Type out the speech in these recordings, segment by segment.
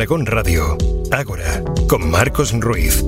Aragón Radio, Ágora, con Marcos Ruiz.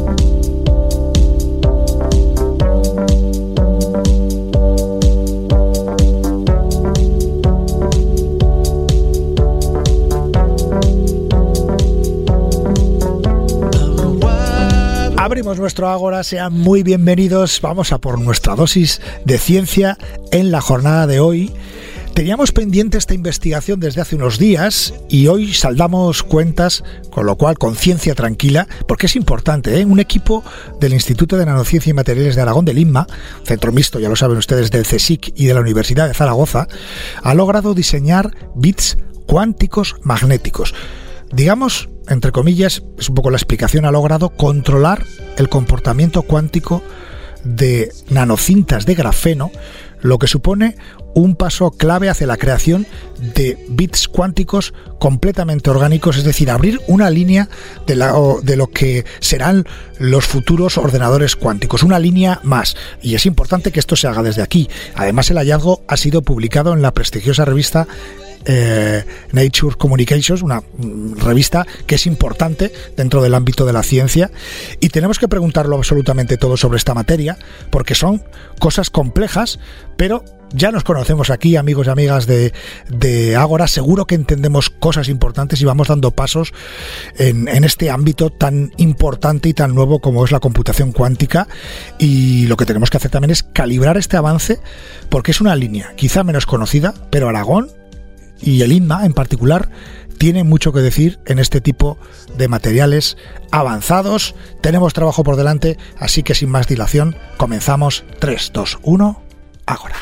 Abrimos nuestro Ágora, sean muy bienvenidos. Vamos a por nuestra dosis de ciencia en la jornada de hoy. Teníamos pendiente esta investigación desde hace unos días y hoy saldamos cuentas, con lo cual conciencia tranquila, porque es importante, ¿eh? Un equipo del Instituto de Nanociencia y Materiales de Aragón, del INMA, centro mixto, ya lo saben ustedes, del CSIC y de la Universidad de Zaragoza, ha logrado diseñar bits cuánticos magnéticos. Digamos, entre comillas, es un poco la explicación, ha logrado controlar el comportamiento cuántico de nanocintas de grafeno, lo que supone un paso clave hacia la creación de bits cuánticos completamente orgánicos, es decir, abrir una línea de lo que serán los futuros ordenadores cuánticos, una línea más. Y es importante que esto se haga desde aquí. Además, el hallazgo ha sido publicado en la prestigiosa revista Nature Communications, una revista que es importante dentro del ámbito de la ciencia, y tenemos que preguntarlo absolutamente todo sobre esta materia, porque son cosas complejas, pero ya nos conocemos aquí, amigos y amigas de Ágora, seguro que entendemos cosas importantes y vamos dando pasos en este ámbito tan importante y tan nuevo como es la computación cuántica, y lo que tenemos que hacer también es calibrar este avance, porque es una línea quizá menos conocida, pero Aragón y el INMA en particular tiene mucho que decir en este tipo de materiales avanzados. Tenemos trabajo por delante, así que sin más dilación, comenzamos. 3, 2, 1, Ágora.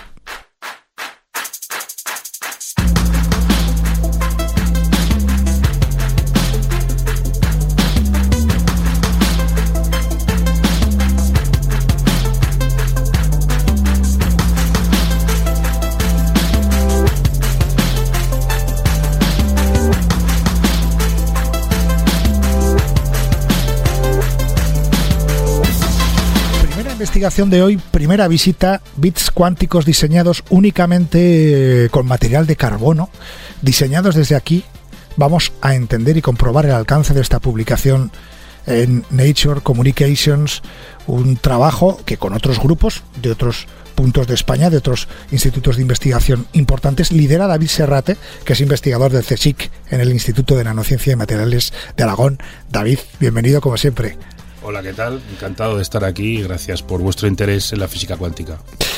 Investigación de hoy, primera visita, bits cuánticos diseñados únicamente con material de carbono, diseñados desde aquí. Vamos a entender y comprobar el alcance de esta publicación en Nature Communications, un trabajo que con otros grupos de otros puntos de España, de otros institutos de investigación importantes, lidera David Serrate, que es investigador del CSIC en el Instituto de Nanociencia y Materiales de Aragón. David, bienvenido como siempre. Hola, ¿qué tal? Encantado de estar aquí y gracias por vuestro interés en la física cuántica.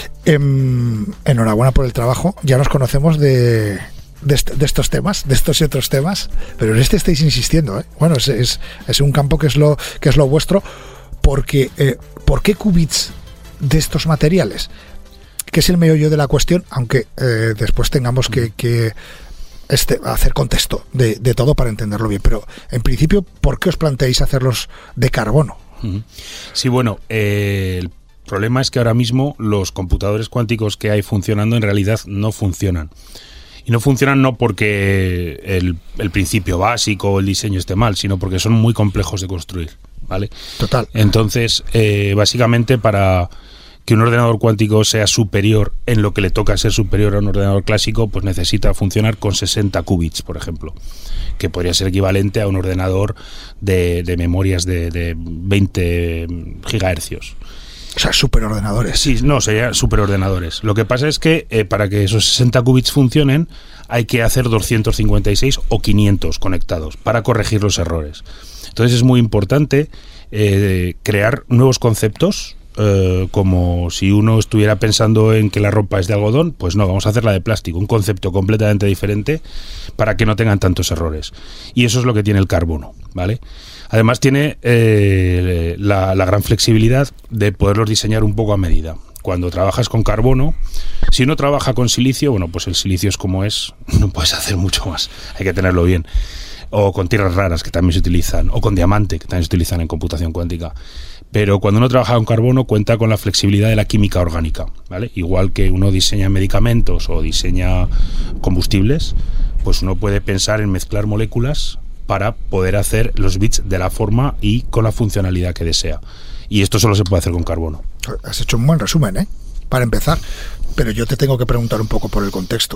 Enhorabuena por el trabajo. Ya nos conocemos de estos temas, de estos y otros temas, pero en este estáis insistiendo, ¿eh? Bueno, es un campo que es lo vuestro, porque ¿por qué qubits de estos materiales? Que es el meollo de la cuestión, aunque después tengamos que hacer contexto de todo para entenderlo bien, pero en principio, ¿por qué os planteáis hacerlos de carbono? Sí, bueno, el problema es que ahora mismo los computadores cuánticos que hay funcionando en realidad no funcionan. Y no funcionan no porque el principio básico o el diseño esté mal, sino porque son muy complejos de construir, ¿vale? Total. Entonces, básicamente para que un ordenador cuántico sea superior en lo que le toca ser superior a un ordenador clásico, pues necesita funcionar con 60 qubits, por ejemplo, que podría ser equivalente a un ordenador de memorias de 20 gigahercios. O sea, superordenadores. Sí, no, serían superordenadores. Lo que pasa es que para que esos 60 qubits funcionen hay que hacer 256 o 500 conectados para corregir los errores. Entonces es muy importante crear nuevos conceptos, como si uno estuviera pensando en que la ropa es de algodón, pues no, vamos a hacerla de plástico, un concepto completamente diferente para que no tengan tantos errores. Y eso es lo que tiene el carbono, ¿vale? Además tiene la gran flexibilidad de poderlos diseñar un poco a medida. Cuando trabajas con carbono, si uno trabaja con silicio, bueno, pues el silicio es como es, no puedes hacer mucho más, hay que tenerlo bien. O con tierras raras, que también se utilizan, o con diamante, que también se utilizan en computación cuántica. Pero cuando uno trabaja con carbono cuenta con la flexibilidad de la química orgánica, ¿vale? Igual que uno diseña medicamentos o diseña combustibles, pues uno puede pensar en mezclar moléculas para poder hacer los bits de la forma y con la funcionalidad que desea. Y esto solo se puede hacer con carbono. Has hecho un buen resumen, ¿eh? Para empezar. Pero yo te tengo que preguntar un poco por el contexto.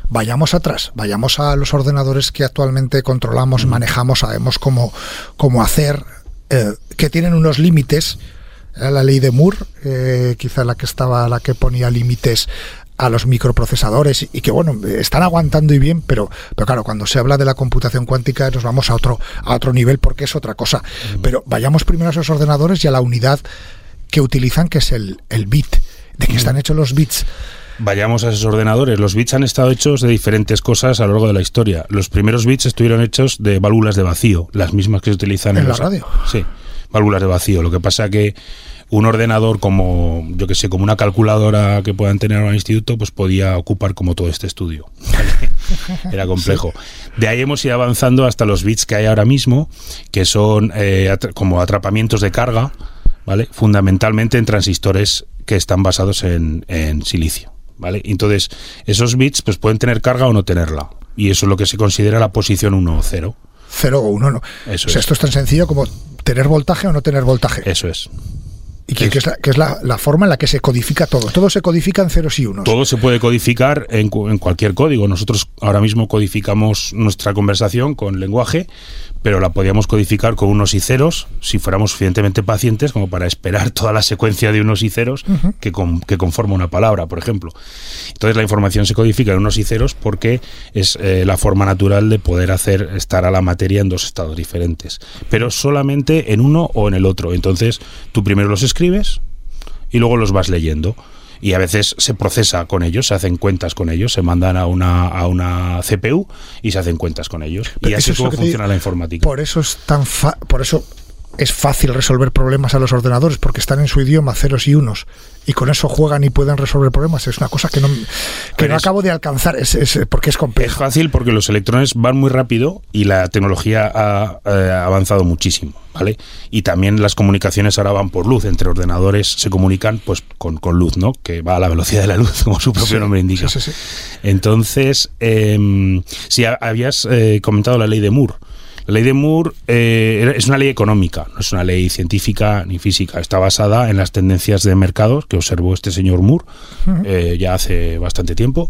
vayamos atrás, vayamos a los ordenadores que actualmente controlamos, manejamos, sabemos cómo hacer, que tienen unos límites. La ley de Moore, quizá la que ponía límites a los microprocesadores y que bueno, están aguantando y bien, pero claro, cuando se habla de la computación cuántica nos vamos a otro nivel porque es otra cosa. Pero vayamos primero a esos ordenadores y a la unidad que utilizan, que es el bit. ¿De qué están hechos los bits? Vayamos a esos ordenadores. Los bits han estado hechos de diferentes cosas a lo largo de la historia. Los primeros bits estuvieron hechos de válvulas de vacío, las mismas que se utilizan en la radio. Sí, válvulas de vacío. Lo que pasa que un ordenador como, yo que sé, como una calculadora que puedan tener en un instituto, pues podía ocupar como todo este estudio. ¿Vale? Era complejo. Sí. De ahí hemos ido avanzando hasta los bits que hay ahora mismo, que son como atrapamientos de carga, ¿vale? Fundamentalmente en transistores que están basados en silicio, ¿vale? Entonces, esos bits pues pueden tener carga o no tenerla. Y eso es lo que se considera la posición 1 o 0. 0 o 1, no. Eso o sea, esto es tan sencillo como tener voltaje o no tener voltaje. Eso es. Y que es la forma en la que se codifica todo. Todo se codifica en ceros y unos. Todo se puede codificar en cualquier código. Nosotros ahora mismo codificamos nuestra conversación con lenguaje, pero la podíamos codificar con unos y ceros si fuéramos suficientemente pacientes como para esperar toda la secuencia de unos y ceros que conforma una palabra, por ejemplo. Entonces la información se codifica en unos y ceros porque es la forma natural de poder hacer estar a la materia en dos estados diferentes, pero solamente en uno o en el otro. Entonces tú primero los escribes y luego los vas leyendo. Y a veces se procesa con ellos, se hacen cuentas con ellos, se mandan a una CPU y se hacen cuentas con ellos. Pero y así es como funciona la informática. Por eso es fácil resolver problemas a los ordenadores, porque están en su idioma ceros y unos, y con eso juegan y pueden resolver problemas. Es una cosa que no acabo de alcanzar, porque es complejo. Es fácil porque los electrones van muy rápido y la tecnología ha avanzado muchísimo, ¿vale? Y también las comunicaciones ahora van por luz. Entre ordenadores se comunican pues con luz, ¿no? Que va a la velocidad de la luz, como su propio nombre indica. Sí. Entonces, si habías comentado la ley de Moore. La ley de Moore es una ley económica, no es una ley científica ni física. Está basada en las tendencias de mercados que observó este señor Moore ya hace bastante tiempo,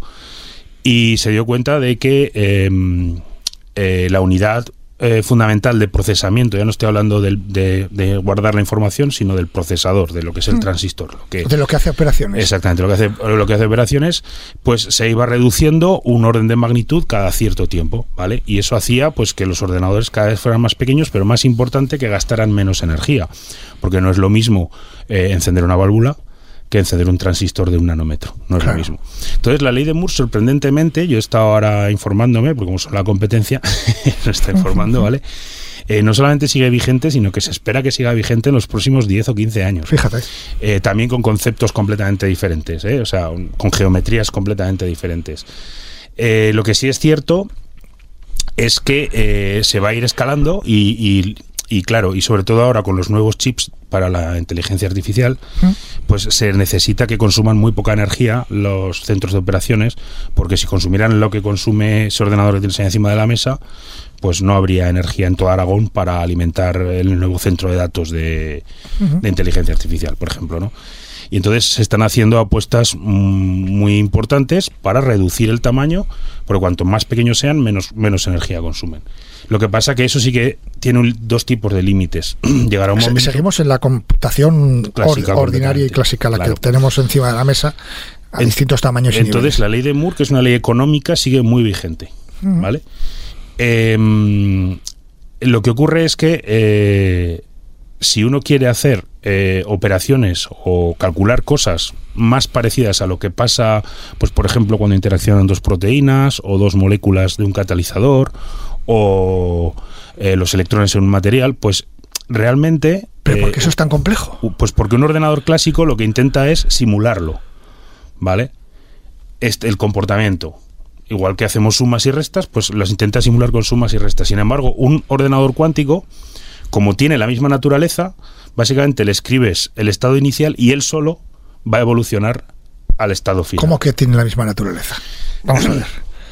y se dio cuenta de que la unidad fundamental de procesamiento, ya no estoy hablando de guardar la información, sino del procesador, de lo que es el transistor. De lo que hace operaciones. Exactamente, lo que hace operaciones, pues se iba reduciendo un orden de magnitud cada cierto tiempo, ¿vale? Y eso hacía pues que los ordenadores cada vez fueran más pequeños, pero más importante, que gastaran menos energía, porque no es lo mismo encender una válvula que encender un transistor de 1 nanómetro, no es lo mismo. Entonces la ley de Moore, sorprendentemente, yo he estado ahora informándome, porque como son la competencia, se está informando, ¿vale? No solamente sigue vigente, sino que se espera que siga vigente en los próximos 10 o 15 años. Fíjate. También con conceptos completamente diferentes, o sea, con geometrías completamente diferentes. Lo que sí es cierto es que se va a ir escalando y claro, y sobre todo ahora con los nuevos chips para la inteligencia artificial, pues se necesita que consuman muy poca energía los centros de operaciones, porque si consumieran lo que consume ese ordenador que tienes ahí encima de la mesa, pues no habría energía en todo Aragón para alimentar el nuevo centro de datos de inteligencia artificial, por ejemplo, ¿no? Y entonces se están haciendo apuestas muy importantes para reducir el tamaño, porque cuanto más pequeños sean, menos energía consumen. Lo que pasa que eso sí que tiene dos tipos de límites. Llegará un momento... Seguimos en la computación ordinaria y clásica, la que tenemos encima de la mesa, a distintos tamaños y niveles. Entonces la ley de Moore, que es una ley económica, sigue muy vigente, ¿vale? Lo que ocurre es que si uno quiere hacer operaciones o calcular cosas más parecidas a lo que pasa, pues por ejemplo cuando interaccionan dos proteínas o dos moléculas de un catalizador o los electrones en un material, pues realmente... ¿Pero por qué eso es tan complejo? Pues porque un ordenador clásico lo que intenta es simularlo, ¿vale? El comportamiento. Igual que hacemos sumas y restas, pues las intenta simular con sumas y restas. Sin embargo, un ordenador cuántico, como tiene la misma naturaleza, básicamente le escribes el estado inicial y él solo va a evolucionar al estado final. ¿Cómo que tiene la misma naturaleza? Vamos a ver.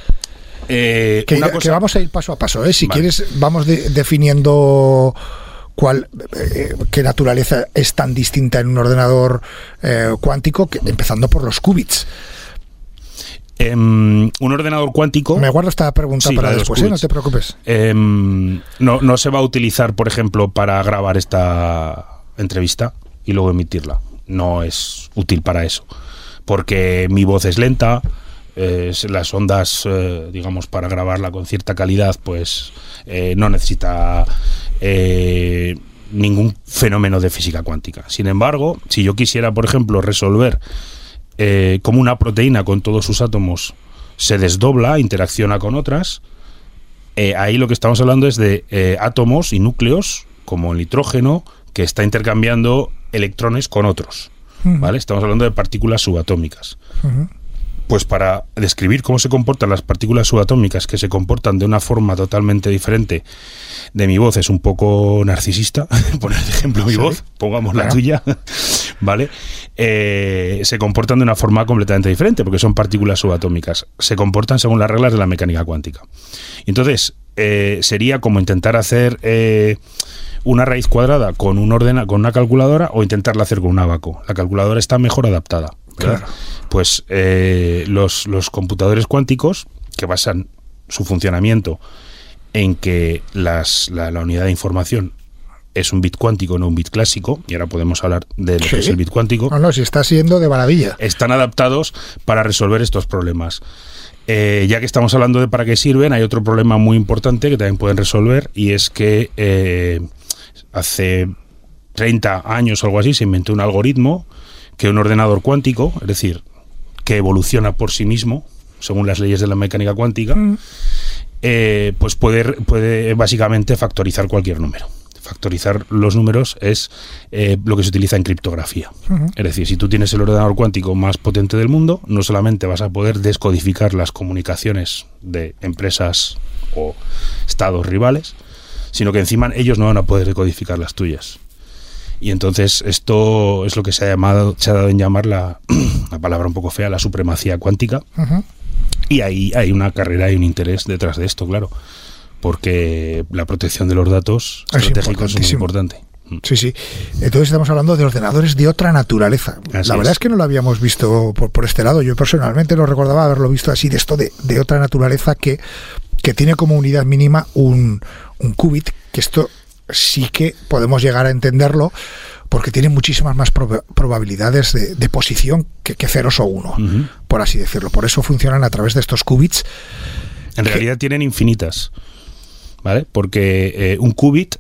Que vamos a ir paso a paso, ¿eh? Si quieres, vamos definiendo qué naturaleza es tan distinta en un ordenador cuántico, empezando por los qubits. Un ordenador cuántico... Me guardo esta pregunta para después, no te preocupes. No se va a utilizar, por ejemplo, para grabar esta entrevista y luego emitirla. No es útil para eso, porque mi voz es lenta, las ondas, digamos, para grabarla con cierta calidad, pues no necesita ningún fenómeno de física cuántica. Sin embargo, si yo quisiera, por ejemplo, resolver cómo una proteína con todos sus átomos se desdobla, interacciona con otras, ahí lo que estamos hablando es de átomos y núcleos, como el nitrógeno, que está intercambiando electrones con otros, ¿vale? Estamos hablando de partículas subatómicas. Pues para describir cómo se comportan las partículas subatómicas, que se comportan de una forma totalmente diferente de mi voz, es un poco narcisista, poner de ejemplo mi voz, pongamos la tuya, ¿vale? Se comportan de una forma completamente diferente, porque son partículas subatómicas. Se comportan según las reglas de la mecánica cuántica. Entonces, sería como intentar hacer una raíz cuadrada con con una calculadora, o intentarla hacer con un abaco. La calculadora está mejor adaptada, ¿verdad? Claro. Pues los computadores cuánticos, que basan su funcionamiento en que la unidad de información es un bit cuántico, no un bit clásico, y ahora podemos hablar de lo que es el bit cuántico. No, si está siendo de maravilla. Están adaptados para resolver estos problemas. Ya que estamos hablando de para qué sirven, hay otro problema muy importante que también pueden resolver, y es que hace 30 años o algo así se inventó un algoritmo que un ordenador cuántico, es decir, que evoluciona por sí mismo según las leyes de la mecánica cuántica, pues puede básicamente factorizar cualquier número. Factorizar los números es lo que se utiliza en criptografía. Es decir, si tú tienes el ordenador cuántico más potente del mundo, no solamente vas a poder descodificar las comunicaciones de empresas o estados rivales, sino que encima ellos no van a poder decodificar las tuyas. Y entonces esto es lo que se ha dado en llamar la palabra un poco fea, la supremacía cuántica. Y ahí hay una carrera y un interés detrás de esto, claro, porque la protección de los datos estratégicos es muy importante. Sí, sí. Entonces estamos hablando de ordenadores de otra naturaleza. La verdad es que no lo habíamos visto por este lado. Yo personalmente no recordaba haberlo visto así, de esto de otra naturaleza, que tiene como unidad mínima un qubit, que esto sí que podemos llegar a entenderlo, porque tiene muchísimas más probabilidades de posición que ceros o uno, por así decirlo. Por eso funcionan a través de estos qubits. En realidad tienen infinitas, ¿vale? Porque un qubit,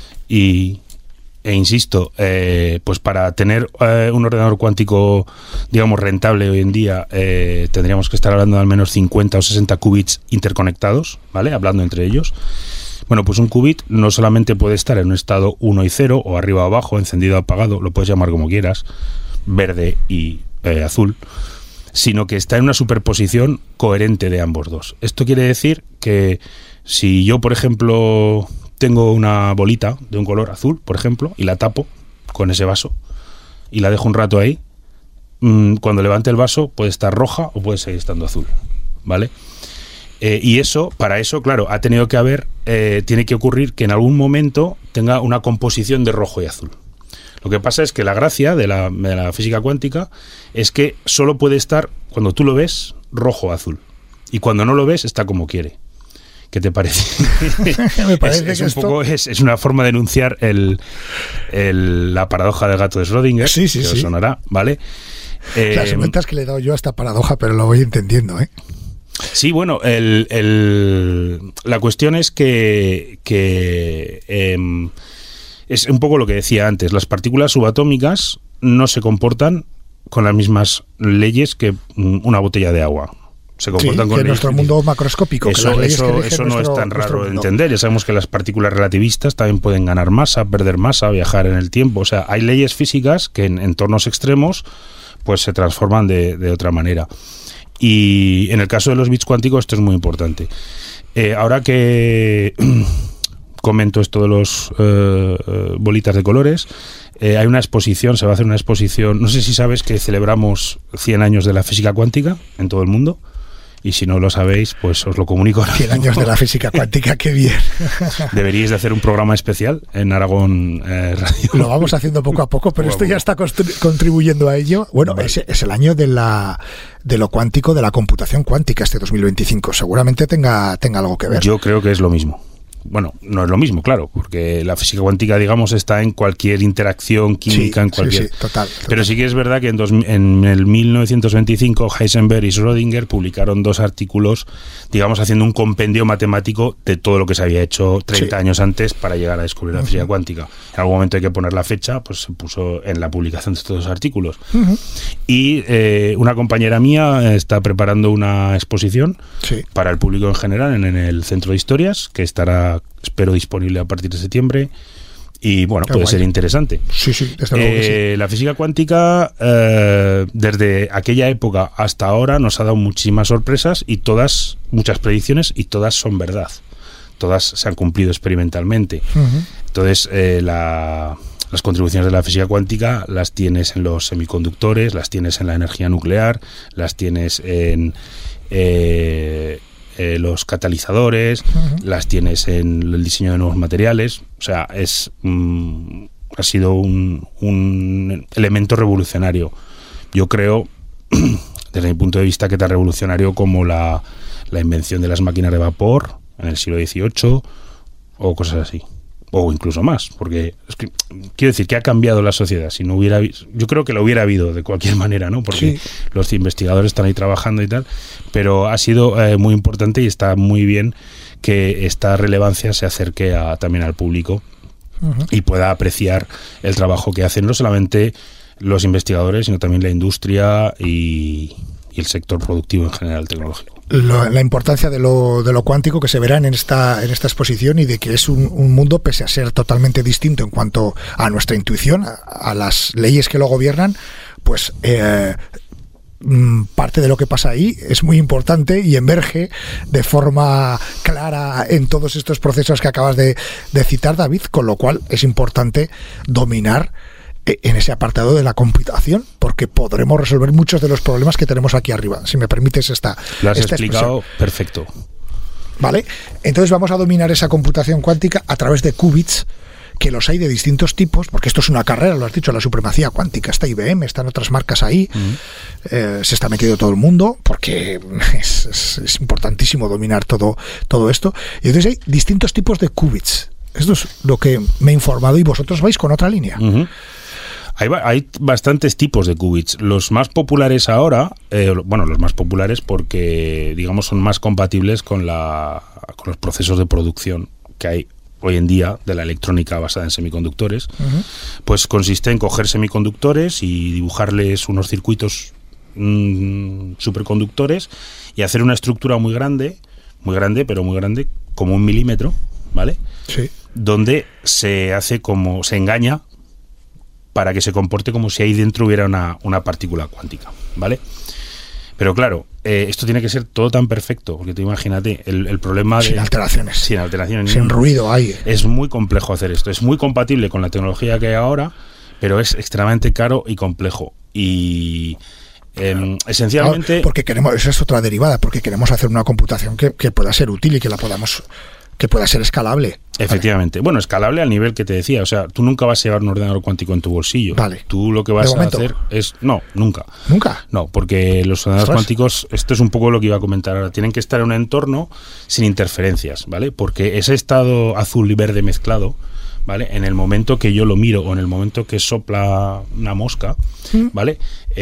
insisto, pues para tener un ordenador cuántico, digamos, rentable hoy en día, tendríamos que estar hablando de al menos 50 o 60 qubits interconectados, ¿vale? Hablando entre ellos. Bueno, pues un qubit no solamente puede estar en un estado 1 y 0, o arriba o abajo, encendido o apagado, lo puedes llamar como quieras, verde y azul, sino que está en una superposición coherente de ambos dos. Esto quiere decir que si yo, por ejemplo, tengo una bolita de un color azul, por ejemplo, y la tapo con ese vaso y la dejo un rato ahí, cuando levante el vaso puede estar roja o puede seguir estando azul, ¿vale? Y para eso, claro, tiene que ocurrir que en algún momento tenga una composición de rojo y azul. Lo que pasa es que la gracia de la física cuántica es que solo puede estar, cuando tú lo ves, rojo o azul. Y cuando no lo ves, está como quiere. ¿Qué te parece? Me parece es una forma de enunciar la paradoja del gato de Schrödinger, que os sonará, ¿vale? Las vueltas que le he dado yo a esta paradoja, pero lo voy entendiendo, ¿eh? Sí, bueno, la cuestión es que es un poco lo que decía antes. Las partículas subatómicas no se comportan con las mismas leyes que una botella de agua. Se comportan con nuestro mundo macroscópico. Eso no es tan raro de entender. Ya sabemos que las partículas relativistas también pueden ganar masa, perder masa, viajar en el tiempo. O sea, hay leyes físicas que en entornos extremos pues se transforman de otra manera. Y en el caso de los bits cuánticos esto es muy importante. Ahora que comento esto de los bolitas de colores, hay una exposición, se va a hacer una exposición, no sé si sabes que celebramos 100 años de la física cuántica en todo el mundo, y si no lo sabéis, pues os lo comunico. 100 años de la física cuántica, qué bien. Deberíais de hacer un programa especial en Aragón Radio. Lo vamos haciendo poco a poco, pero esto ya está contribuyendo a ello. Bueno, vale. es el año de lo cuántico, de la computación cuántica, este 2025. Seguramente tenga algo que ver. Yo creo que es lo mismo. Bueno, no es lo mismo, claro, porque la física cuántica, digamos, está en cualquier interacción química, en cualquier... Sí, total. Pero sí que es verdad que en el 1925 Heisenberg y Schrödinger publicaron 2 artículos, digamos, haciendo un compendio matemático de todo lo que se había hecho 30 años antes para llegar a descubrir la física cuántica. En algún momento hay que poner la fecha, pues se puso en la publicación de estos 2 artículos. Y una compañera mía está preparando una exposición para el público en general en el Centro de Historias, que estará, espero, disponible a partir de septiembre, y bueno, puede ser interesante. Sí, desde luego que sí. La física cuántica, desde aquella época hasta ahora, nos ha dado muchísimas sorpresas y muchas predicciones, y todas son verdad. Todas se han cumplido experimentalmente. Entonces, las contribuciones de la física cuántica las tienes en los semiconductores, las tienes en la energía nuclear, las tienes en los catalizadores, las tienes en el diseño de nuevos materiales. O sea, ha sido un elemento revolucionario. Yo creo, desde mi punto de vista, que tan revolucionario como la invención de las máquinas de vapor en el siglo XVIII o cosas así. O incluso más, porque es que, quiero decir que ha cambiado la sociedad. Si no hubiera, yo creo que lo hubiera habido de cualquier manera, ¿no? Porque los investigadores están ahí trabajando y tal, pero ha sido muy importante, y está muy bien que esta relevancia se acerque también al público y pueda apreciar el trabajo que hacen no solamente los investigadores, sino también la industria y el sector productivo en general tecnológico. La importancia de lo cuántico que se verá en esta exposición, y de que es un mundo, pese a ser totalmente distinto en cuanto a nuestra intuición, a las leyes que lo gobiernan, pues parte de lo que pasa ahí es muy importante y emerge de forma clara en todos estos procesos que acabas de citar, David, con lo cual es importante dominar en ese apartado de la computación, porque podremos resolver muchos de los problemas que tenemos aquí arriba. Si me permites lo has explicado perfecto. Vale, entonces vamos a dominar esa computación cuántica a través de qubits, que los hay de distintos tipos, porque esto es una carrera, lo has dicho, la supremacía cuántica. Está IBM, están otras marcas ahí, se está metido todo el mundo, porque es importantísimo dominar todo esto. Y entonces hay distintos tipos de qubits. Esto es lo que me he informado, y vosotros vais con otra línea. Hay bastantes tipos de qubits. Los más populares ahora, los más populares porque, digamos, son más compatibles con los procesos de producción que hay hoy en día de la electrónica basada en semiconductores. Pues consiste en coger semiconductores y dibujarles unos circuitos superconductores y hacer una estructura muy grande, como 1 milímetro, ¿vale? Sí. Donde se engaña para que se comporte como si ahí dentro hubiera una partícula cuántica, ¿vale? Pero claro, esto tiene que ser todo tan perfecto, porque tú imagínate el problema sin alteraciones. Sin ruido hay. Es muy complejo hacer esto. Es muy compatible con la tecnología que hay ahora, pero es extremadamente caro y complejo. Y esencialmente... Porque esa es otra derivada, porque queremos hacer una computación que pueda ser útil y que pueda ser escalable. Efectivamente. Bueno, escalable al nivel que te decía. O sea, tú nunca vas a llevar un ordenador cuántico en tu bolsillo. Vale. Tú lo que vas a hacer es... No, nunca. ¿Nunca? No, porque los ordenadores cuánticos, esto es un poco lo que iba a comentar ahora, tienen que estar en un entorno sin interferencias, ¿vale? Porque ese estado azul y verde mezclado, ¿vale? En el momento que yo lo miro o en el momento que sopla una mosca, ¿vale?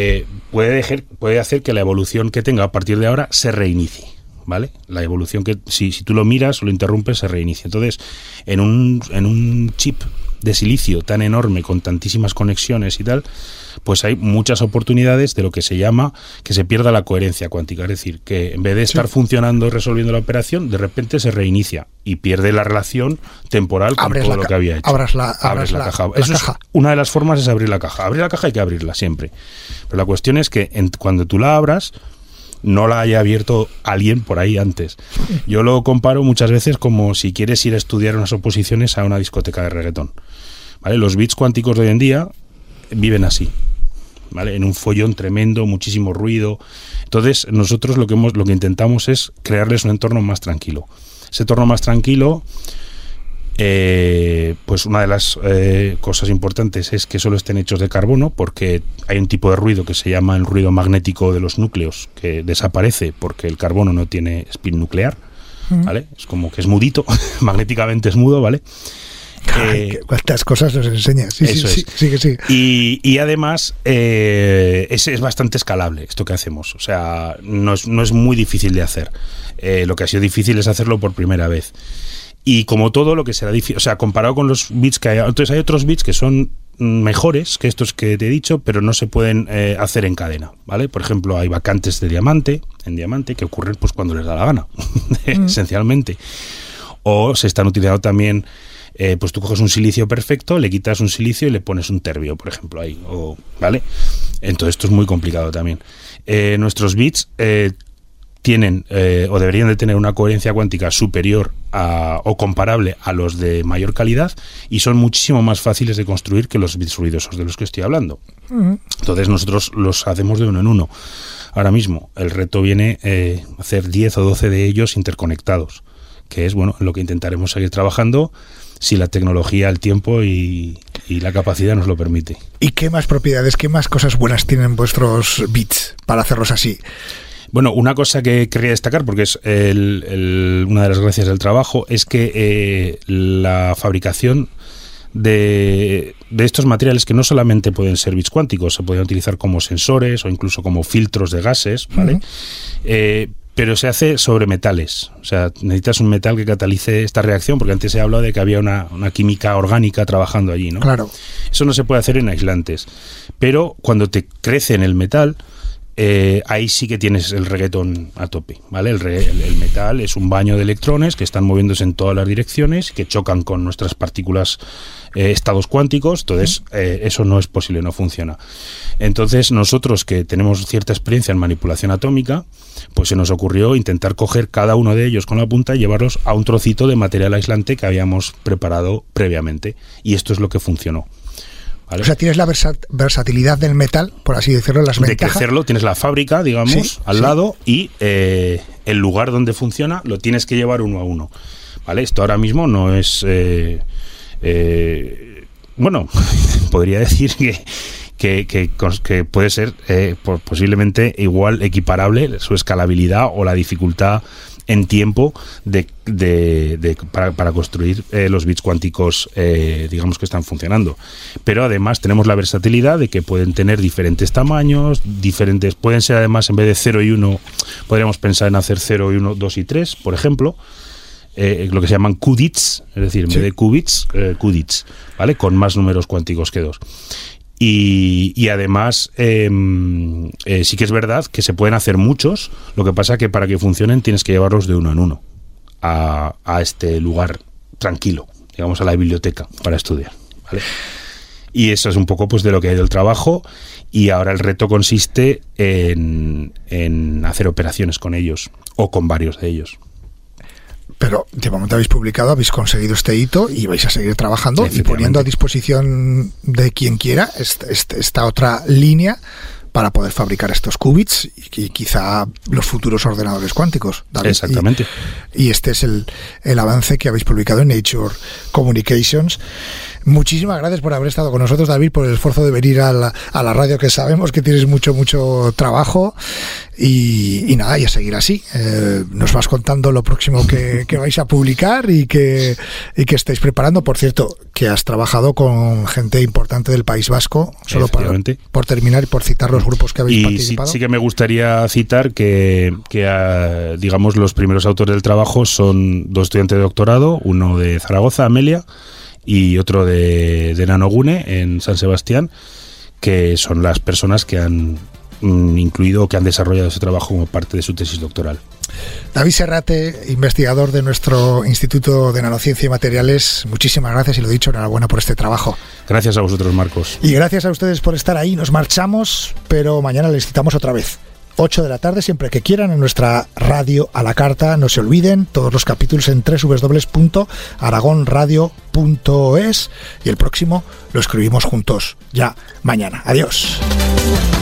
Puede hacer que la evolución que tenga a partir de ahora se reinicie, ¿vale? La evolución que si tú lo miras o lo interrumpes se reinicia. Entonces, en un chip de silicio tan enorme, con tantísimas conexiones y tal, pues hay muchas oportunidades de lo que se llama que se pierda la coherencia cuántica. Es decir, que en vez de estar funcionando y resolviendo la operación, de repente se reinicia y pierde la relación temporal con todo lo que había hecho. Abres la caja. Una de las formas es abrir la caja. Abrir la caja hay que abrirla siempre. Pero la cuestión es que cuando tú la abras, no la haya abierto alguien por ahí antes. Yo lo comparo muchas veces como si quieres ir a estudiar unas oposiciones a una discoteca de reggaetón, ¿vale? Los bits cuánticos de hoy en día viven así, ¿vale? En un follón tremendo, muchísimo ruido. Entonces, nosotros lo que intentamos es crearles un entorno más tranquilo. Ese entorno más tranquilo, pues una de las cosas importantes es que solo estén hechos de carbono, porque hay un tipo de ruido que se llama el ruido magnético de los núcleos, que desaparece porque el carbono no tiene spin nuclear, ¿vale? Es como que es mudito, magnéticamente es mudo, ¿vale? ¿Cuántas cosas nos enseñas? Sí. Y además es bastante escalable esto que hacemos. O sea, no es muy difícil de hacer. Lo que ha sido difícil es hacerlo por primera vez. Y como todo, lo que será difícil, o sea, comparado con los bits que hay, entonces hay otros bits que son mejores que estos que te he dicho, pero no se pueden hacer en cadena, ¿vale? Por ejemplo, hay vacantes de diamante, que ocurren pues cuando les da la gana, esencialmente. O se están utilizando también, pues tú coges un silicio perfecto, le quitas un silicio y le pones un terbio, por ejemplo, ahí, ¿vale? Entonces esto es muy complicado también. Nuestros bits tienen o deberían de tener una coherencia cuántica superior o comparable a los de mayor calidad, y son muchísimo más fáciles de construir que los bits ruidosos de los que estoy hablando. Entonces nosotros los hacemos de uno en uno. Ahora mismo el reto viene a hacer 10 o 12 de ellos interconectados, que es bueno lo que intentaremos seguir trabajando si la tecnología, el tiempo y la capacidad nos lo permite. ¿Y qué más propiedades, qué más cosas buenas tienen vuestros bits para hacerlos así? Bueno, una cosa que querría destacar, porque es una de las gracias del trabajo, es que la fabricación de estos materiales, que no solamente pueden ser bits cuánticos, se pueden utilizar como sensores o incluso como filtros de gases, ¿vale? Pero se hace sobre metales. O sea, necesitas un metal que catalice esta reacción, porque antes se hablado de que había una química orgánica trabajando allí, ¿no? Claro. Eso no se puede hacer en aislantes. Pero cuando te crece en el metal, ahí sí que tienes el reggaetón a tope, ¿vale? El metal es un baño de electrones que están moviéndose en todas las direcciones, que chocan con nuestras partículas, estados cuánticos. Entonces eso no es posible, no funciona. Entonces nosotros, que tenemos cierta experiencia en manipulación atómica, pues se nos ocurrió intentar coger cada uno de ellos con la punta y llevarlos a un trocito de material aislante que habíamos preparado previamente, y esto es lo que funcionó. ¿Vale? O sea, tienes la versatilidad del metal, por así decirlo, las ventajas. De crecerlo, tienes la fábrica, digamos, al lado, y el lugar donde funciona lo tienes que llevar uno a uno. ¿Vale? Esto ahora mismo no es... bueno, podría decir que puede ser posiblemente igual, equiparable, su escalabilidad o la dificultad en tiempo para construir los bits cuánticos, digamos, que están funcionando. Pero además tenemos la versatilidad de que pueden tener diferentes tamaños, pueden ser además, en vez de 0 y 1, podríamos pensar en hacer 0 y 1, 2 y 3, por ejemplo, lo que se llaman qubits, es decir, en vez de qubits, qubits, ¿vale? Con más números cuánticos que 2. Y además sí que es verdad que se pueden hacer muchos. Lo que pasa que para que funcionen tienes que llevarlos de uno en uno a este lugar tranquilo, digamos, a la biblioteca para estudiar, ¿vale? Y eso es un poco pues de lo que ha ido el trabajo, y ahora el reto consiste en hacer operaciones con ellos o con varios de ellos. Pero de momento habéis publicado, habéis conseguido este hito y vais a seguir trabajando y poniendo a disposición de quien quiera esta otra línea para poder fabricar estos qubits y quizá los futuros ordenadores cuánticos, David. Exactamente. Y este es el avance que habéis publicado en Nature Communications. Muchísimas gracias por haber estado con nosotros, David, por el esfuerzo de venir a la radio, que sabemos que tienes mucho trabajo, y nada, y a seguir así. Nos vas contando lo próximo que vais a publicar y que estáis preparando. Por cierto, que has trabajado con gente importante del País Vasco, solo por terminar y por citar los grupos que habéis participado. Sí que me gustaría citar que digamos, los primeros autores del trabajo son 2 estudiantes de doctorado, uno de Zaragoza, Amelia, y otro de Nanogune, en San Sebastián, que son las personas que han incluido, que han desarrollado ese trabajo como parte de su tesis doctoral. David Serrate, investigador de nuestro Instituto de Nanociencia y Materiales, muchísimas gracias, y lo dicho, enhorabuena por este trabajo. Gracias a vosotros, Marcos. Y gracias a ustedes por estar ahí. Nos marchamos, pero mañana les citamos otra vez. 8 de la tarde, siempre que quieran, en nuestra radio a la carta. No se olviden, todos los capítulos en www.aragonradio.es, y el próximo lo escribimos juntos ya mañana. Adiós.